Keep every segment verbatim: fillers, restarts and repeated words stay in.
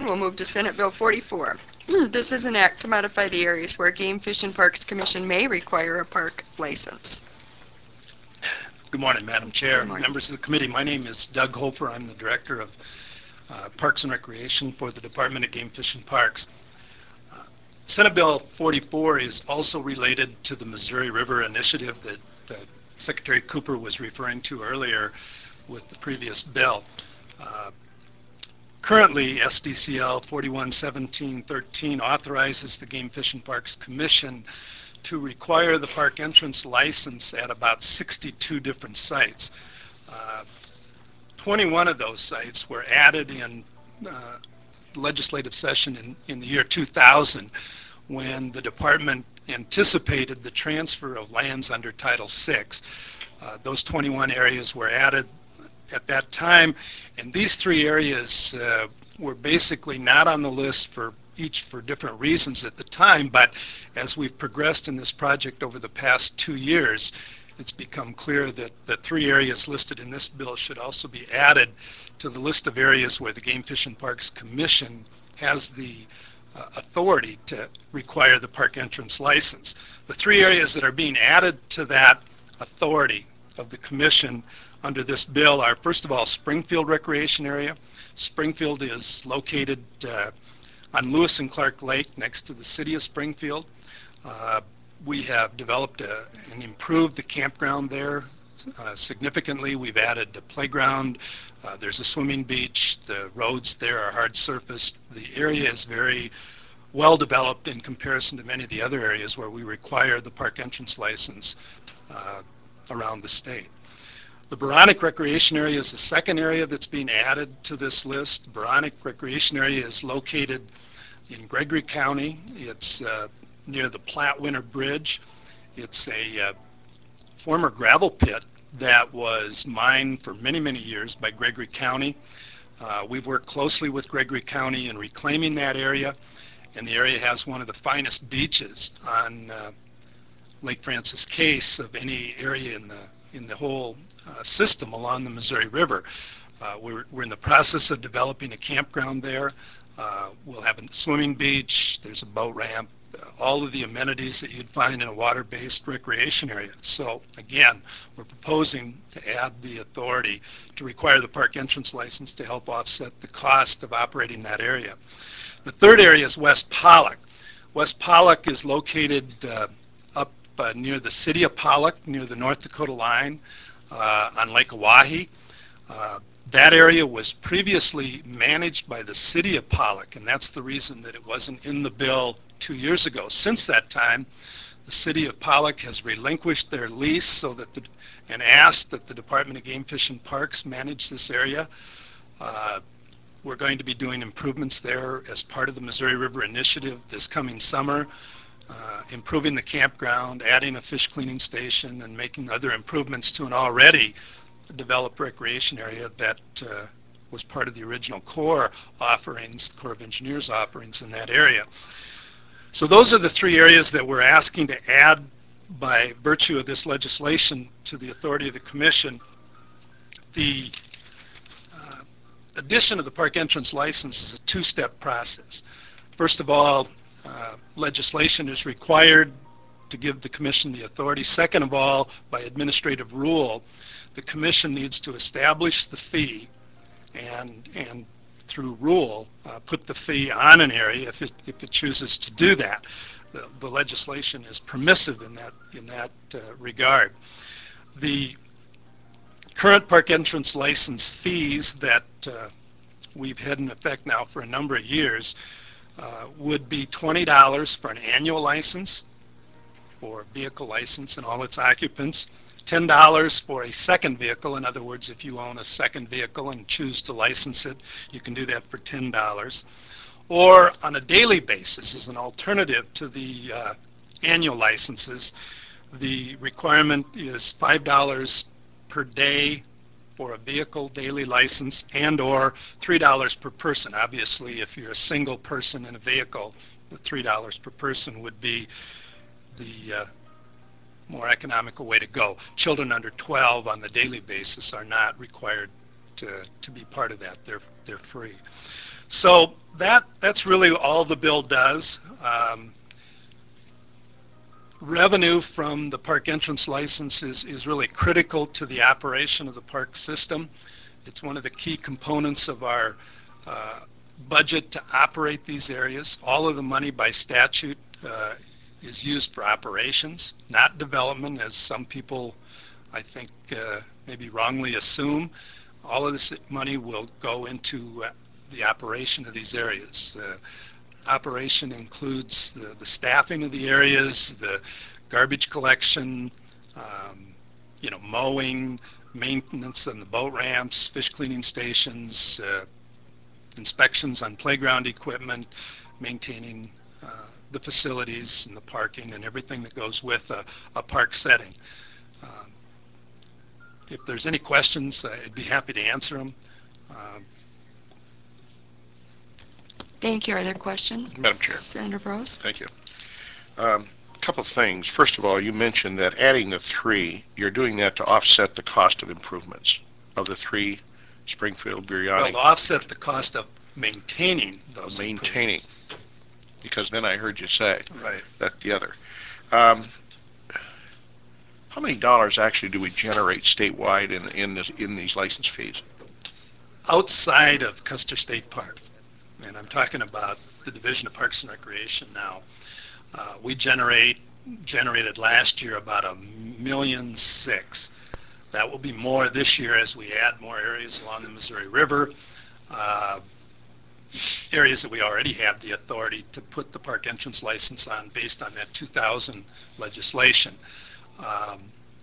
We'll move to Senate Bill forty-four. This is an act to modify the areas where Game Fish and Parks Commission may require a park license. Good morning, Madam Chair, Good morning. members of the committee. My name is Doug Hofer. I'm the Director of uh, Parks and Recreation for the Department of Game Fish and Parks. Uh, Senate Bill forty-four is also related to the Missouri River Initiative that uh, Secretary Cooper was referring to earlier with the previous bill. Uh, Currently, S D C L forty-one seventeen thirteen authorizes the Game Fish and Parks Commission to require the park entrance license at about sixty-two different sites. Uh, twenty-one of those sites were added in uh, legislative session in, in the year two thousand when the department anticipated the transfer of lands under Title six. Uh, those twenty-one areas were added at that time, and these three areas uh, were basically not on the list for each for different reasons at the time, but as we've progressed in this project over the past two years, it's become clear that the three areas listed in this bill should also be added to the list of areas where the Game Fish and Parks Commission has the uh, authority to require the park entrance license. The three areas that are being added to that authority of the Commission under this bill are, first of all, Springfield Recreation Area. Springfield is located uh, on Lewis and Clark Lake next to the city of Springfield. Uh, we have developed a, and improved the campground there uh, significantly. We've added a playground. Uh, there's a swimming beach. The roads there are hard surfaced. The area is very well developed in comparison to many of the other areas where we require the park entrance license uh, around the state. The Veronic Recreation Area is the second area that's being added to this list. Veronic Recreation Area is located in Gregory County. It's uh, near the Platte Winter Bridge. It's a uh, former gravel pit that was mined for many, many years by Gregory County. Uh, we've worked closely with Gregory County in reclaiming that area, and the area has one of the finest beaches on uh, Lake Francis Case of any area in the in the whole uh, system along the Missouri River. Uh, we're, we're in the process of developing a campground there. Uh, we'll have a swimming beach, there's a boat ramp, uh, all of the amenities that you'd find in a water-based recreation area. So again, we're proposing to add the authority to require the park entrance license to help offset the cost of operating that area. The third area is West Pollock. West Pollock is located uh, up uh, near the city of Pollock, near the North Dakota line uh, on Lake Oahe. Uh, that area was previously managed by the city of Pollock, and that's the reason that it wasn't in the bill two years ago. Since that time, the city of Pollock has relinquished their lease so that the, and asked that the Department of Game Fish and Parks manage this area. Uh, we're going to be doing improvements there as part of the Missouri River Initiative this coming summer. Uh, improving the campground, adding a fish cleaning station, and making other improvements to an already developed recreation area that uh, was part of the original Corps offerings, Corps of Engineers offerings in that area. So those are the three areas that we're asking to add by virtue of this legislation to the authority of the Commission. The uh, addition of the park entrance license is a two-step process. First of all, Uh, legislation is required to give the Commission the authority. Second of all, by administrative rule, the Commission needs to establish the fee and, and through rule, uh, put the fee on an area if it, if it chooses to do that. The, the legislation is permissive in that, in that uh, regard. The current park entrance license fees that uh, we've had in effect now for a number of years Uh, would be twenty dollars for an annual license or vehicle license and all its occupants, ten dollars for a second vehicle. In other words, if you own a second vehicle and choose to license it, you can do that for ten dollars. Or on a daily basis, as an alternative to the uh, annual licenses, the requirement is five dollars per day for a vehicle daily license and or three dollars per person. Obviously, if you're a single person in a vehicle, the three dollars per person would be the uh, more economical way to go. Children under twelve on the daily basis are not required to, to be part of that. They're, they're free. So that that's really all the bill does. Um, revenue from the park entrance license is, is really critical to the operation of the park system. It's one of the key components of our uh, budget to operate these areas. All of the money by statute uh, is used for operations, not development, as some people, I think, uh, maybe wrongly assume. All of this money will go into uh, the operation of these areas. The operation includes the, the staffing of the areas, the garbage collection, um, you know, mowing, maintenance on the boat ramps, fish cleaning stations, uh, inspections on playground equipment, maintaining uh, the facilities and the parking and everything that goes with a, a park setting. Um, if there's any questions, I'd be happy to answer them. Um, Thank you. Are there questions? Madam Chair. Senator Brose? Thank you. A um, couple of things. First of all, you mentioned that adding the three, you're doing that to offset the cost of improvements of the three, Springfield, Biryani. Well, to offset the cost of maintaining those Maintaining, because then I heard you say right. that the other. Um, how many dollars actually do we generate statewide in in, this, in these license fees? Outside of Custer State Park, and I'm talking about the Division of Parks and Recreation now, uh, we generate generated last year about a million six. That will be more this year as we add more areas along the Missouri River, uh, areas that we already have the authority to put the park entrance license on based on that two thousand legislation. Um,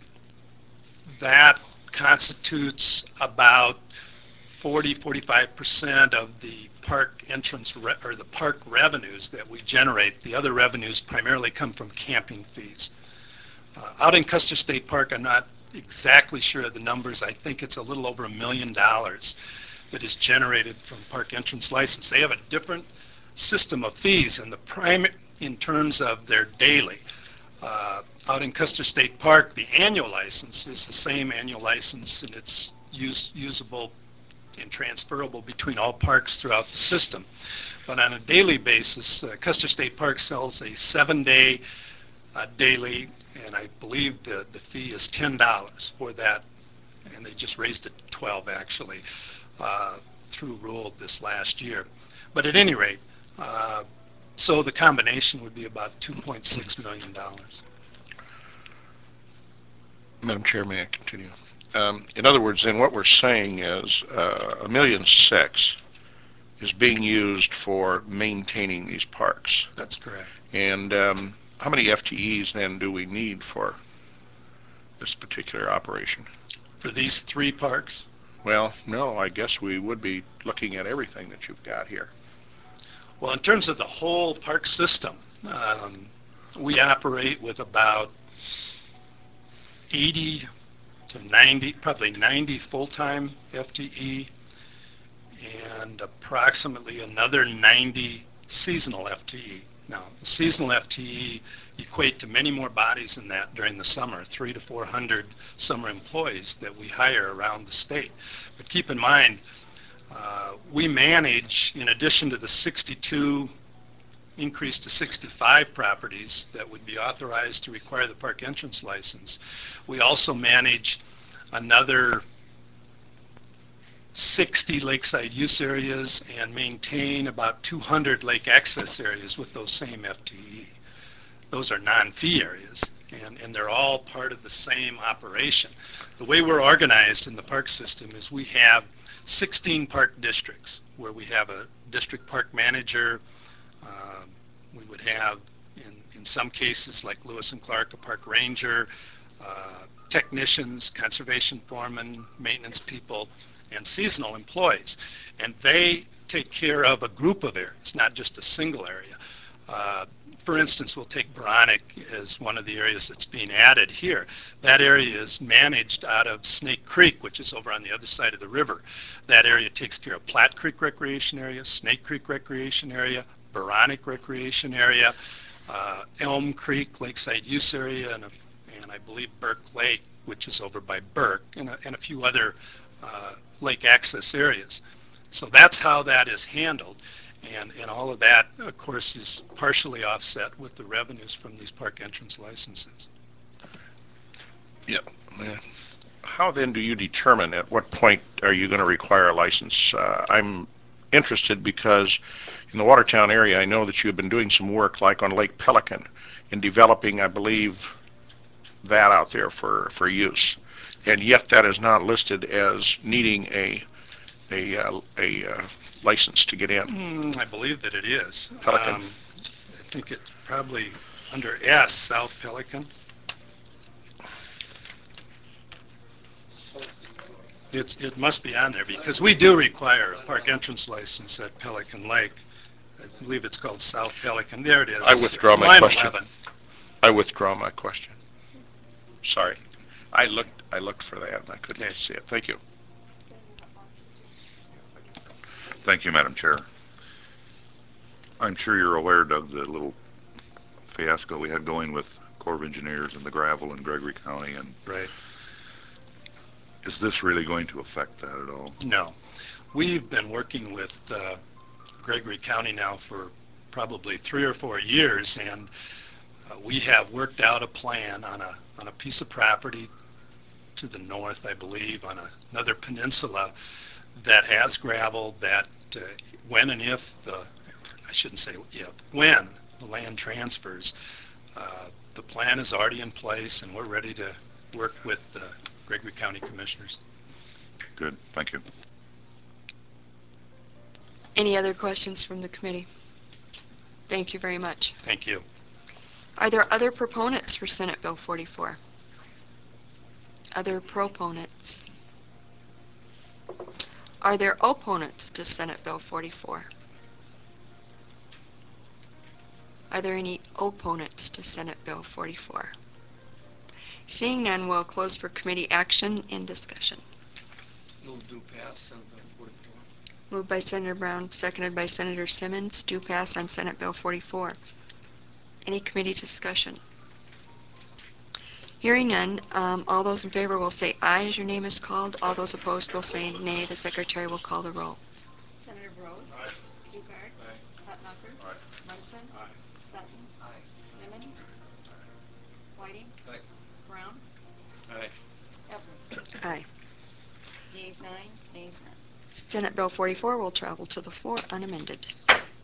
that constitutes about forty, forty-five percent of the park entrance re- or the park revenues that we generate. The other revenues primarily come from camping fees. Uh, out in Custer State Park, I'm not exactly sure of the numbers. I think it's a little over a million dollars that is generated from park entrance license. They have a different system of fees in the prime in terms of their daily. Uh, out in Custer State Park, the annual license is the same annual license, and it's use, usable and transferable between all parks throughout the system. But on a daily basis, uh, Custer State Park sells a seven-day uh, daily, and I believe the, the fee is ten dollars for that, and they just raised it to twelve actually uh, through rule this last year. But at any rate, uh, so the combination would be about two point six million dollars. Madam Chair, may I continue? Um, in other words, then what we're saying is uh, a million six is being used for maintaining these parks. That's correct. And um, how many F T Es then do we need for this particular operation? For these three parks? Well, no, I guess we would be looking at everything that you've got here. Well, in terms of the whole park system, um, we operate with about eighty to ninety, probably ninety full-time F T E and approximately another ninety seasonal F T E. Now, the seasonal F T E equate to many more bodies than that during the summer, three to four hundred summer employees that we hire around the state. But keep in mind, uh, we manage, in addition to the sixty-two increase to sixty-five properties that would be authorized to require the park entrance license, we also manage another sixty lakeside use areas and maintain about two hundred lake access areas with those same F T E. Those are non-fee areas, and, and they're all part of the same operation. The way we're organized in the park system is we have sixteen park districts where we have a district park manager. Uh, we would have, in, in some cases like Lewis and Clark, a park ranger, uh, technicians, conservation foremen, maintenance people, and seasonal employees. And they take care of a group of areas, not just a single area. Uh, for instance, we'll take Bronick as one of the areas that's being added here. That area is managed out of Snake Creek, which is over on the other side of the river. That area takes care of Platte Creek Recreation Area, Snake Creek Recreation Area, Bronick Recreation Area, uh, Elm Creek Lakeside Use Area, and, a, and I believe Burke Lake, which is over by Burke, and a, and a few other uh, lake access areas. So that's how that is handled. And, and all of that, of course, is partially offset with the revenues from these park entrance licenses. Yeah. yeah. How then do you determine at what point are you going to require a license? Uh, I'm interested because in the Watertown area, I know that you have been doing some work like on Lake Pelican in developing, I believe, that out there for, for use. And yet that is not listed as needing a a, uh, a uh, license to get in. Mm, I believe that it is. Pelican. Um, I think it's probably under S, South Pelican. It's, it must be on there because we do require a park entrance license at Pelican Lake. I believe it's called South Pelican. There it is. I withdraw my Line question. eleven. I withdraw my question. Sorry. I looked I looked for that and I couldn't Okay. see it. Thank you. Thank you, Madam Chair. I'm sure you're aware, Doug, the little fiasco we had going with Corps of Engineers and the gravel in Gregory County, and Right. is this really going to affect that at all? No. We've been working with uh, Gregory County now for probably three or four years, and uh, we have worked out a plan on a on a piece of property to the north, I believe, on a, another peninsula that has gravel that uh, when and if the, I shouldn't say if, when the land transfers, uh, the plan is already in place and we're ready to work with the Gregory County Commissioners. Good, thank you. Any other questions from the committee? Thank you very much. Thank you. Are there other proponents for Senate Bill forty-four? Other proponents? Are there opponents to Senate Bill forty-four? Are there any opponents to Senate Bill forty-four? Seeing none, we'll close for committee action and discussion. Move to pass Senate Bill forty-four. Moved by Senator Brown, seconded by Senator Simmons. Do pass on Senate Bill forty-four. Any committee discussion? Hearing none, um, all those in favor will say aye as your name is called. All those opposed will say nay. The secretary will call the roll. Senator Rose. Aye. Dukart. Aye. Hutmacher. Aye. Munson. Aye. Sutton. Aye. Simmons. Whiting. Aye. Brown. Aye. Evans. Aye. Yeas nine, nays none. Senate Bill forty-four will travel to the floor unamended.